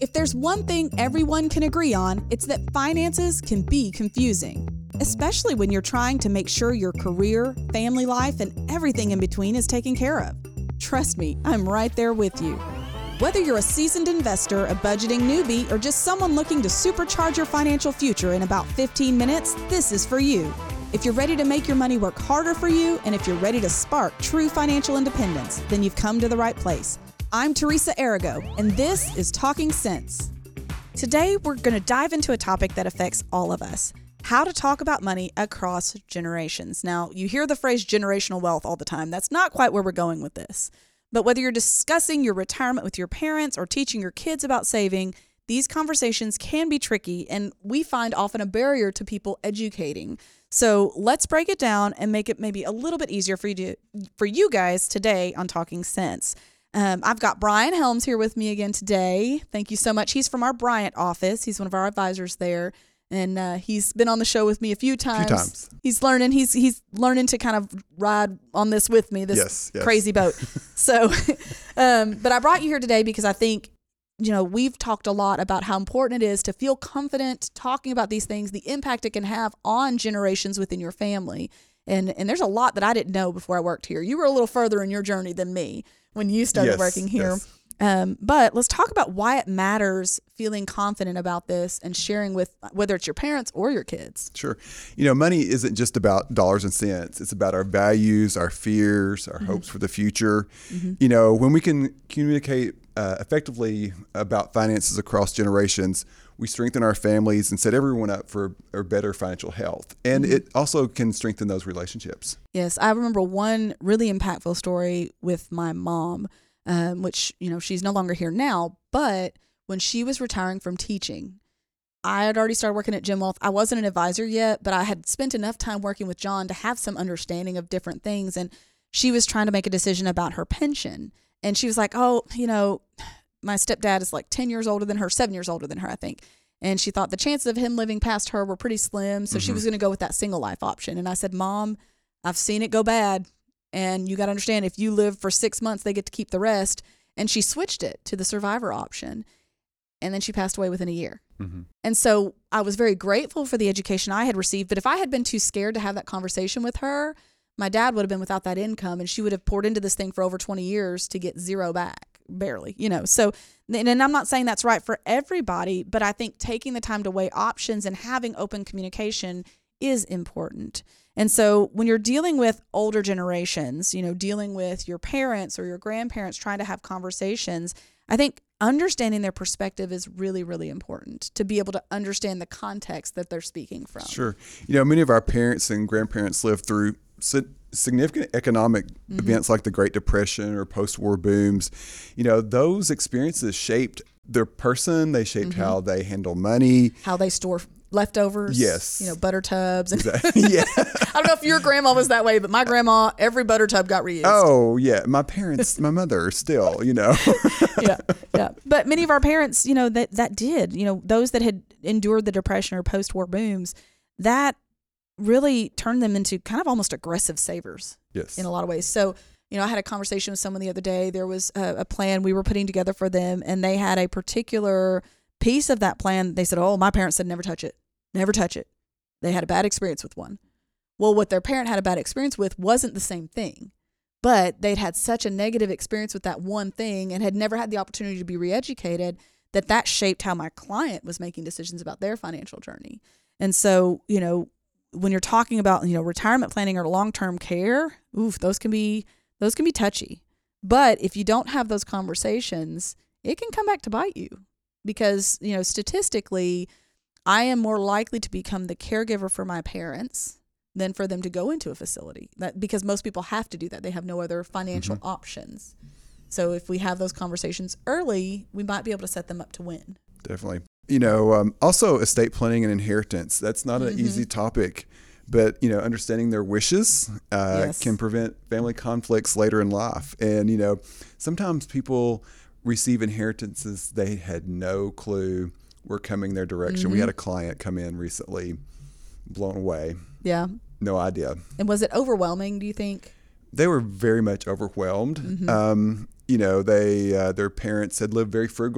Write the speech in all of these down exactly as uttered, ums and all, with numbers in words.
If there's one thing everyone can agree on, it's that finances can be confusing, especially when you're trying to make sure your career, family life, and everything in between is taken care of. Trust me, I'm right there with you. Whether you're a seasoned investor, a budgeting newbie, or just someone looking to supercharge your financial future in about fifteen minutes, this is for you. If you're ready to make your money work harder for you, and if you're ready to spark true financial independence, then you've come to the right place. I'm Teresa Arago, and this is Talking Sense. Today, we're going to dive into a topic that affects all of us: how to talk about money across generations. Now, you hear the phrase generational wealth all the time. That's not quite where we're going with this. But whether you're discussing your retirement with your parents or teaching your kids about saving, these conversations can be tricky, and we find often a barrier to people educating. So let's break it down and make it maybe a little bit easier for you to, for you guys today on Talking Sense. Um, I've got Brian Helms here with me again today. Thank you so much. He's from our Bryant office. He's one of our advisors there. And uh, he's been on the show with me a few times. Few times. He's learning. He's he's learning to kind of ride on this with me, this yes, yes. crazy boat. So, um, but I brought you here today because I think, you know, we've talked a lot about how important it is to feel confident talking about these things, the impact it can have on generations within your family. And and there's a lot that I didn't know before I worked here. You were a little further in your journey than me when you started yes, working here. Yes. Um, but let's talk about why it matters feeling confident about this and sharing with whether it's your parents or your kids. Sure. You know, money isn't just about dollars and cents. It's about our values, our fears, our mm-hmm. hopes for the future. Mm-hmm. You know, when we can communicate uh, effectively about finances across generations, we strengthen our families and set everyone up for a better financial health. And mm-hmm. it also can strengthen those relationships. Yes. I remember one really impactful story with my mom. Um, which, you know, she's no longer here now, but when she was retiring from teaching, I had already started working at Gen Wealth. I wasn't an advisor yet, but I had spent enough time working with John to have some understanding of different things. And she was trying to make a decision about her pension. And she was like, oh, you know, my stepdad is like ten years older than her, seven years older than her, I think. And she thought the chances of him living past her were pretty slim. So mm-hmm. she was going to go with that single life option. And I said, Mom, I've seen it go bad. And you got to understand, if you live for six months, they get to keep the rest. And she switched it to the survivor option. And then she passed away within a year. Mm-hmm. And so I was very grateful for the education I had received. But if I had been too scared to have that conversation with her, my dad would have been without that income, and she would have poured into this thing for over twenty years to get zero back, barely, you know. So, and I'm not saying that's right for everybody, but I think taking the time to weigh options and having open communication is important. And so when you're dealing with older generations, you know, dealing with your parents or your grandparents, trying to have conversations, I think understanding their perspective is really, really important to be able to understand the context that they're speaking from. Sure. You know, many of our parents and grandparents lived through significant economic mm-hmm. events like the Great Depression or post-war booms. You know, those experiences shaped their person. They shaped mm-hmm. how they handle money, how they store leftovers, yes, you know, butter tubs. And exactly. Yeah. I don't know if your grandma was that way, but my grandma, every butter tub got reused. Oh yeah, my parents, my mother, still, you know. yeah, yeah. But many of our parents, you know, that that did, you know, those that had endured the Depression or post-war booms, that really turned them into kind of almost aggressive savers. Yes. In a lot of ways. So, you know, I had a conversation with someone the other day. There was a, a plan we were putting together for them, and they had a particular piece of that plan. They said, oh, my parents said never touch it, never touch it. They had a bad experience with one. Well, what their parent had a bad experience with wasn't the same thing, but they'd had such a negative experience with that one thing and had never had the opportunity to be reeducated that that shaped how my client was making decisions about their financial journey. And so, you know, when you're talking about, you know, retirement planning or long-term care, oof, those can be, those can be touchy. But if you don't have those conversations, it can come back to bite you. Because, you know, statistically, I am more likely to become the caregiver for my parents than for them to go into a facility. That because most people have to do that. They have no other financial mm-hmm. options. So if we have those conversations early, we might be able to set them up to win. Definitely. You know, um, also estate planning and inheritance. That's not an mm-hmm. easy topic. But, you know, understanding their wishes uh, yes. can prevent family conflicts later in life. And, you know, sometimes people receive inheritances they had no clue were coming their direction. Mm-hmm. We had a client come in recently, blown away. Yeah. No idea. And was it overwhelming, do you think? They were very much overwhelmed. Mm-hmm. Um, you know, they uh, their parents had lived very frugally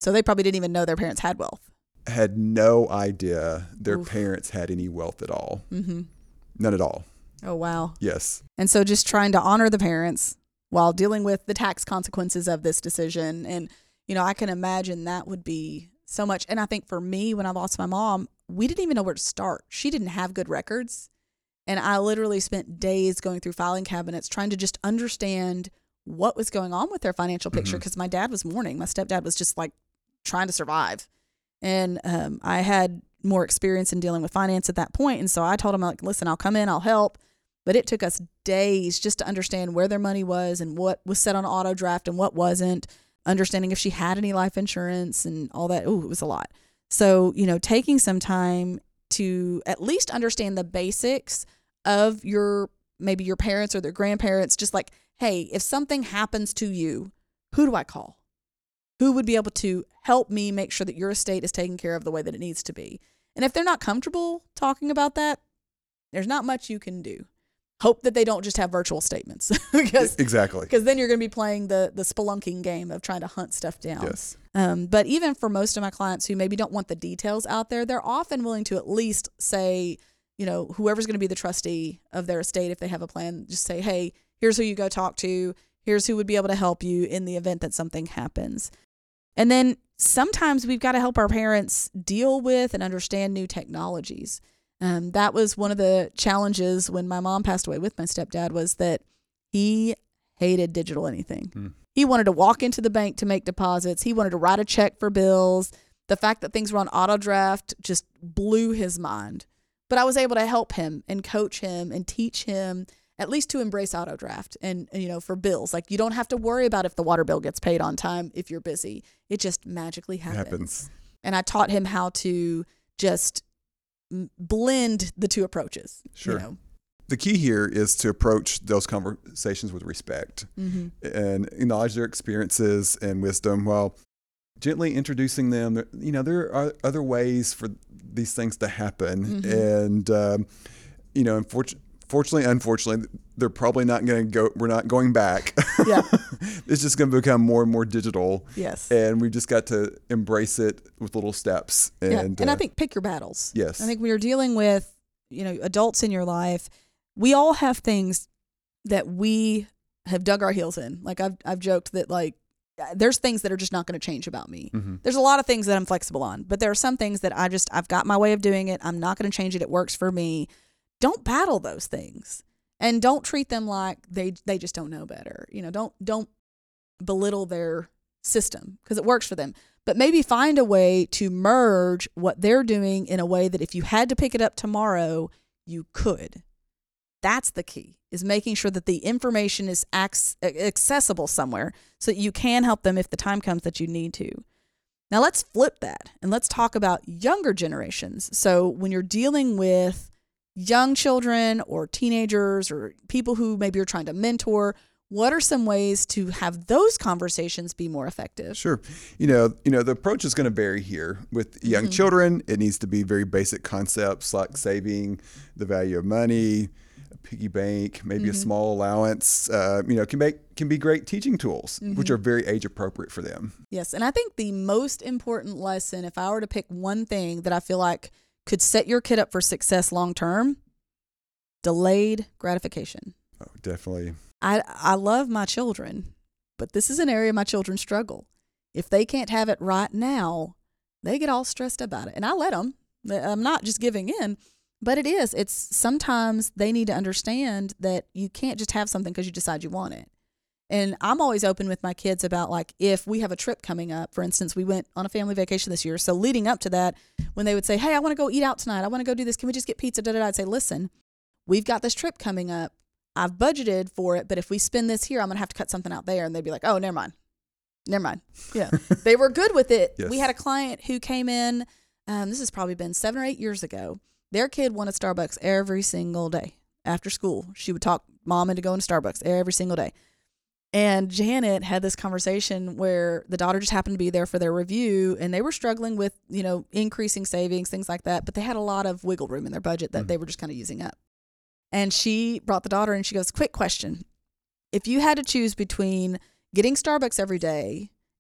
So they probably didn't even know their parents had wealth. Had no idea their Oof. parents had any wealth at all. Mm-hmm. None at all. Oh, wow. Yes. And so just trying to honor the parents while dealing with the tax consequences of this decision. And, you know, I can imagine that would be so much. And I think for me, when I lost my mom, we didn't even know where to start. She didn't have good records. And I literally spent days going through filing cabinets trying to just understand what was going on with their financial picture, because mm-hmm. my dad was mourning. My stepdad was just like trying to survive. And um, I had more experience in dealing with finance at that point. And so I told him, like, listen, I'll come in, I'll help. But it took us days just to understand where their money was and what was set on auto draft and what wasn't, understanding if she had any life insurance and all that. Ooh, it was a lot. So, you know, taking some time to at least understand the basics of your, maybe your parents or their grandparents, just like, hey, if something happens to you, who do I call? Who would be able to help me make sure that your estate is taken care of the way that it needs to be? And if they're not comfortable talking about that, there's not much you can do. Hope that they don't just have virtual statements. because, exactly. Because then you're going to be playing the the spelunking game of trying to hunt stuff down. Yes. Um, but even for most of my clients who maybe don't want the details out there, they're often willing to at least say, you know, whoever's going to be the trustee of their estate, if they have a plan, just say, hey, here's who you go talk to. Here's who would be able to help you in the event that something happens. And then sometimes we've got to help our parents deal with and understand new technologies. Um, that was one of the challenges when my mom passed away with my stepdad, was that he hated digital anything. Hmm. He wanted to walk into the bank to make deposits. He wanted to write a check for bills. The fact that things were on auto draft just blew his mind. But I was able to help him and coach him and teach him at least to embrace auto draft and, you know, for bills. Like, you don't have to worry about if the water bill gets paid on time if you're busy. It just magically happens. happens. And I taught him how to just blend the two approaches. Sure. You know? The key here is to approach those conversations with respect mm-hmm. and acknowledge their experiences and wisdom while gently introducing them. You know, there are other ways for these things to happen. Mm-hmm. And, um, you know, unfortunately, Fortunately, unfortunately, they're probably not going to go, we're not going back. Yeah. It's just going to become more and more digital. Yes. And we've just got to embrace it with little steps. And, yeah. and uh, I think pick your battles. Yes. I think when you're dealing with, you know, adults in your life, we all have things that we have dug our heels in. Like I've, I've joked that, like, there's things that are just not going to change about me. Mm-hmm. There's a lot of things that I'm flexible on, but there are some things that I just, I've got my way of doing it. I'm not going to change it. It works for me. Don't battle those things, and don't treat them like they they just don't know better. You know, don't don't belittle their system because it works for them. But maybe find a way to merge what they're doing in a way that if you had to pick it up tomorrow, you could. That's the key, is making sure that the information is ac- accessible somewhere so that you can help them if the time comes that you need to. Now let's flip that and let's talk about younger generations. So when you're dealing with young children or teenagers or people who maybe you're trying to mentor, what are some ways to have those conversations be more effective? Sure. You know, you know, the approach is going to vary here. With young mm-hmm. children, it needs to be very basic concepts like saving, the value of money, a piggy bank, maybe mm-hmm. a small allowance, uh, you know, can make can be great teaching tools, mm-hmm. which are very age appropriate for them. Yes. And I think the most important lesson, if I were to pick one thing that I feel like could set your kid up for success long term, delayed gratification. Oh, definitely. I I love my children, but this is an area my children struggle. If they can't have it right now, they get all stressed about it. And I let them. I'm not just giving in, but it is. It's sometimes they need to understand that you can't just have something because you decide you want it. And I'm always open with my kids about, like, if we have a trip coming up, for instance, we went on a family vacation this year. So leading up to that, when they would say, hey, I want to go eat out tonight. I want to go do this. Can we just get pizza? Da, da, da. I'd say, listen, we've got this trip coming up. I've budgeted for it, but if we spend this here, I'm going to have to cut something out there. And they'd be like, oh, never mind. Never mind. Yeah. They were good with it. Yes. We had a client who came in, um, this has probably been seven or eight years ago. Their kid wanted Starbucks every single day after school. She would talk mom into going to Starbucks every single day. And Janet had this conversation where the daughter just happened to be there for their review, and they were struggling with, you know, increasing savings, things like that. But they had a lot of wiggle room in their budget that mm-hmm. they were just kind of using up. And she brought the daughter and she goes, quick question. If you had to choose between getting Starbucks every day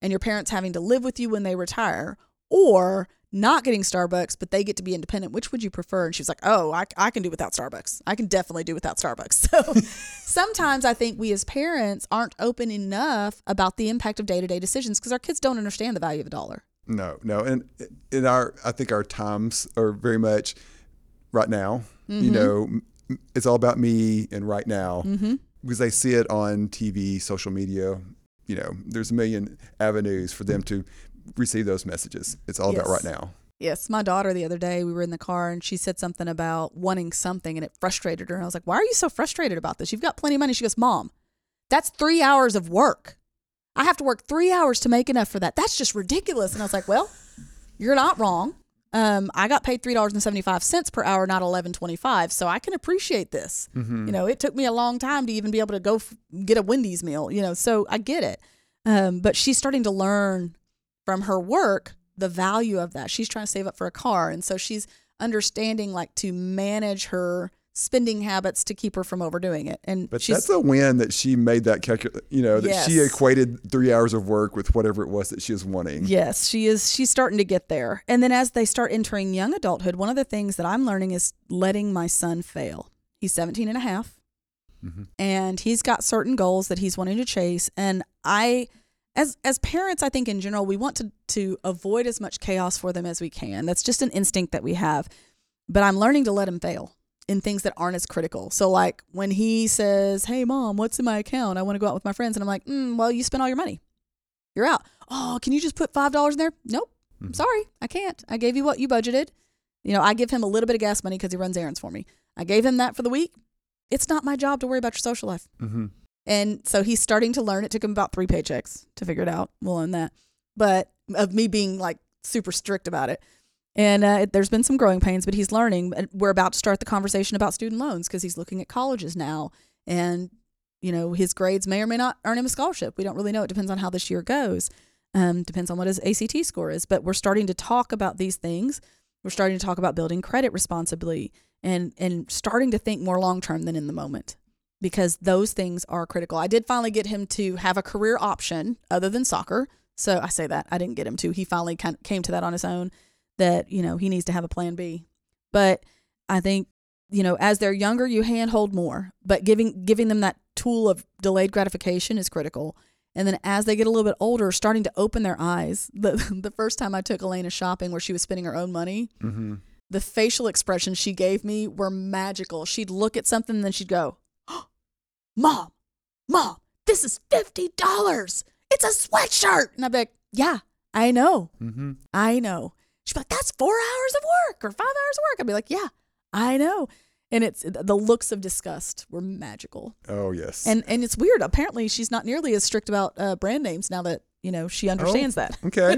and your parents having to live with you when they retire, or not getting Starbucks, but they get to be independent. Which would you prefer? And she was like, oh, I, I can do without Starbucks. I can definitely do without Starbucks. So sometimes I think we as parents aren't open enough about the impact of day-to-day decisions because our kids don't understand the value of a dollar. No, no. And in our, I think our times are very much right now. Mm-hmm. You know, it's all about me and right now, mm-hmm. because they see it on T V, social media. You know, there's a million avenues for them to receive those messages. It's all yes. about right now. Yes. My daughter, the other day, we were in the car and she said something about wanting something and it frustrated her. And I was like, why are you so frustrated about this? You've got plenty of money. She goes, Mom, that's three hours of work. I have to work three hours to make enough for that. That's just ridiculous. And I was like, well, you're not wrong. Um, I got paid three dollars and seventy-five cents per hour, not eleven twenty-five. So I can appreciate this. Mm-hmm. You know, it took me a long time to even be able to go f- get a Wendy's meal, you know, so I get it. Um, but she's starting to learn from her work the value of that. She's trying to save up for a car. And so she's understanding like to manage her spending habits to keep her from overdoing it. And but she's, that's a win that she made that calcul- you know, that yes. she equated three hours of work with whatever it was that she was wanting. Yes, she is. She's starting to get there. And then as they start entering young adulthood, one of the things that I'm learning is letting my son fail. He's seventeen and a half mm-hmm. and he's got certain goals that he's wanting to chase. And I, as, as parents, I think in general, we want to, to avoid as much chaos for them as we can. That's just an instinct that we have, but I'm learning to let him fail in things that aren't as critical. So like when he says, hey Mom, what's in my account? I want to go out with my friends. And I'm like, mm, well, you spent all your money. You're out. Oh, can you just put five dollars in there? Nope. Mm-hmm. I'm sorry. I can't. I gave you what you budgeted. You know, I give him a little bit of gas money because he runs errands for me. I gave him that for the week. It's not my job to worry about your social life. Mm-hmm. And so he's starting to learn. It took him about three paychecks to figure it out. We'll own that. But of me being like super strict about it. And uh, there's been some growing pains, but he's learning. We're about to start the conversation about student loans because he's looking at colleges now. And, you know, his grades may or may not earn him a scholarship. We don't really know. It depends on how this year goes. Um, depends on what his A C T score is. But we're starting to talk about these things. We're starting to talk about building credit responsibly and, and starting to think more long-term than in the moment because those things are critical. I did finally get him to have a career option other than soccer. So I say that. I didn't get him to. He finally kind of came to that on his own. That, you know, he needs to have a plan B. But I think, you know, as they're younger, you handhold more, but giving giving them that tool of delayed gratification is critical. And then as they get a little bit older, starting to open their eyes. The the first time I took Elena shopping where she was spending her own money, mm-hmm. the facial expressions she gave me were magical. She'd look at something and then she'd go, oh, Mom, Mom, this is fifty dollars. It's a sweatshirt. And I'd be like, yeah, I know. Mm-hmm. I know. She'd be like, that's four hours of work or five hours of work. I'd be like, yeah, I know. And it's the looks of disgust were magical. Oh, yes. And and it's weird. Apparently, she's not nearly as strict about uh, brand names now that, you know, she understands oh, that. Okay.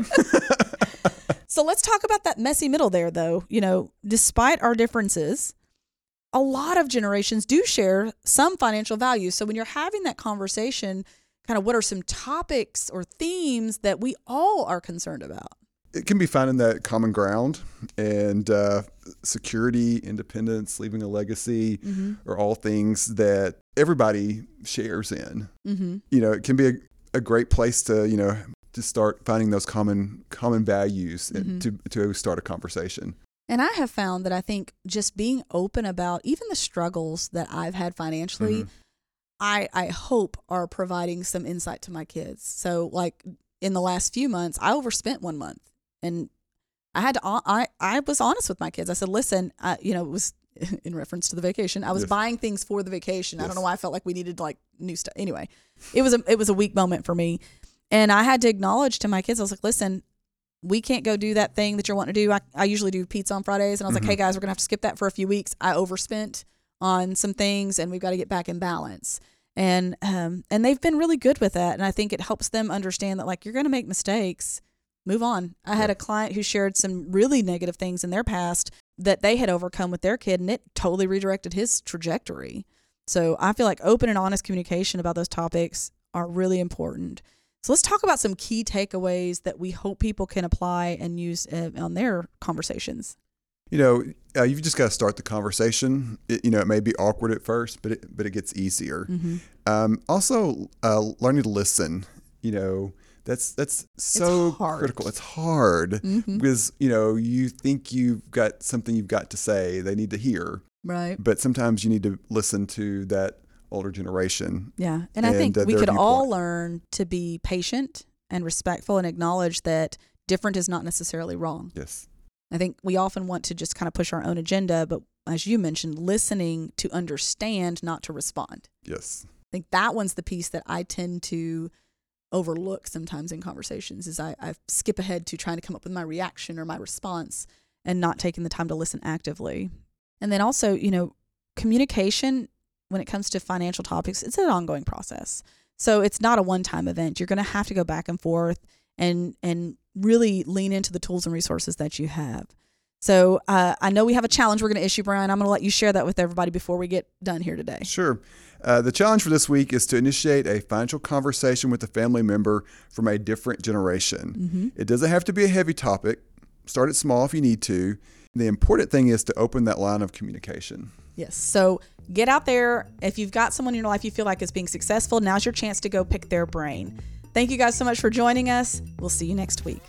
So let's talk about that messy middle there, though. You know, despite our differences, a lot of generations do share some financial value. So when you're having that conversation, kind of what are some topics or themes that we all are concerned about? It can be finding that common ground, and uh, security, independence, leaving a legacy mm-hmm. are all things that everybody shares in. Mm-hmm. You know, it can be a, a great place to, you know, to start finding those common common values mm-hmm. and to to start a conversation. And I have found that I think just being open about even the struggles that I've had financially, mm-hmm. I I hope are providing some insight to my kids. So like in the last few months, I overspent one month. And I had to, I, I was honest with my kids. I said, listen, I, you know, it was in reference to the vacation. I was yes. buying things for the vacation. Yes. I don't know why I felt like we needed like new stuff. Anyway, it was a, it was a weak moment for me. And I had to acknowledge to my kids, I was like, listen, we can't go do that thing that you're wanting to do. I, I usually do pizza on Fridays. And I was mm-hmm. like, hey guys, we're going to have to skip that for a few weeks. I overspent on some things and we've got to get back in balance. And, um, and they've been really good with that. And I think it helps them understand that like, you're going to make mistakes. Move on. I had a client who shared some really negative things in their past that they had overcome with their kid, and it totally redirected his trajectory. So I feel like open and honest communication about those topics are really important. So let's talk about some key takeaways that we hope people can apply and use uh, on their conversations. You know, uh, you've just got to start the conversation. It, you know, it may be awkward at first, but it, but it gets easier. Mm-hmm. Um, also, uh, learning to listen. You know, That's that's so it's hard. critical. It's hard mm-hmm. because, you know, you think you've got something you've got to say they need to hear. Right. But sometimes you need to listen to that older generation. Yeah. And, and I think uh, we could viewpoint. all learn to be patient and respectful and acknowledge that different is not necessarily wrong. Yes. I think we often want to just kind of push our own agenda, but as you mentioned, listening to understand, not to respond. Yes. I think that one's the piece that I tend to overlook sometimes in conversations is I, I skip ahead to trying to come up with my reaction or my response and not taking the time to listen actively. And then also, you know, communication when it comes to financial topics, it's an ongoing process. So it's not a one-time event. You're going to have to go back and forth and and really lean into the tools and resources that you have. So uh, I know we have a challenge we're going to issue, Brian. I'm going to let you share that with everybody before we get done here today. Sure. Uh, the challenge for this week is to initiate a financial conversation with a family member from a different generation. Mm-hmm. It doesn't have to be a heavy topic. Start it small if you need to. The important thing is to open that line of communication. Yes. So get out there. If you've got someone in your life you feel like is being successful, now's your chance to go pick their brain. Thank you guys so much for joining us. We'll see you next week.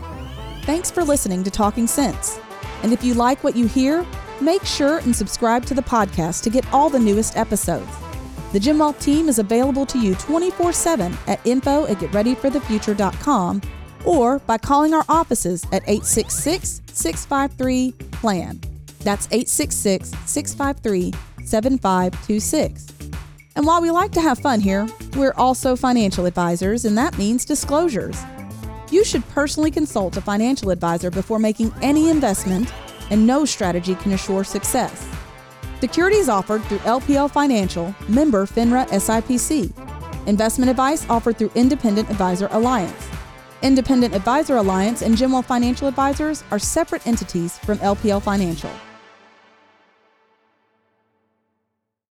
Thanks for listening to Talking Sense. And if you like what you hear, make sure and subscribe to the podcast to get all the newest episodes. The Jim Wealth team is available to you twenty-four seven at info at get ready for the future dot com or by calling our offices at eight six six, six five three, P L A N. That's eight six six, six five three, seven five two six. And while we like to have fun here, we're also financial advisors, and that means disclosures. You should personally consult a financial advisor before making any investment, and no strategy can assure success. Securities offered through L P L Financial, member FINRA S I P C. Investment advice offered through Independent Advisor Alliance. Independent Advisor Alliance and Jim Wealth Financial Advisors are separate entities from L P L Financial.